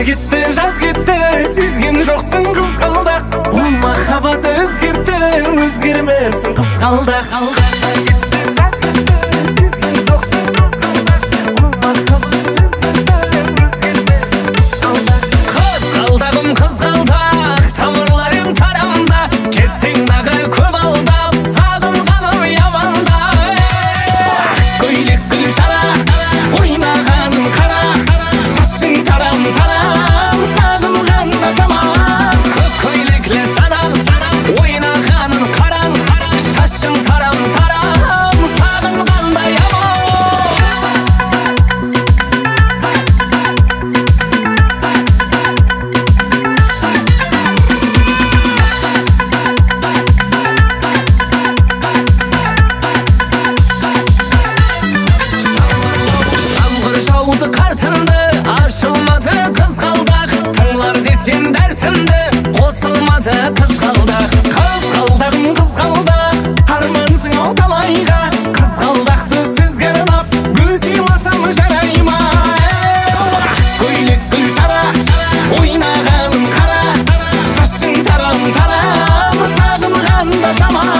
кетті, жаз кетті, сезген жоқсың қызғалдақ. Бұл махаббат өзгерді, өзгермепсің қызғалдақ. Қызғалдағым қызғалдақ, тамырларың тарамда, кетсең дағы көп алдап, сағынғаным яманда. Көйлек гүл жара, ойнағаның қара, шашың тарам-тарам, сағынғанда жаман. Көйлеклі жанал, ойнағаның қараң, шашың тарам-тарам, сағынғанда яман. Жауды қартынды, ашылмады қызғалдақ. Тыңлар десем дәртімді, қосылмады қызғалдақ. Қызғалдағым қызғалдақ, армансың ау талайға. Қызғалдақты сізге арнап, гүл сыйласам жарай ма? Көйлек гүл жара, ойнағаным қара, шашың тарам-тарам, сағынғанда жаман.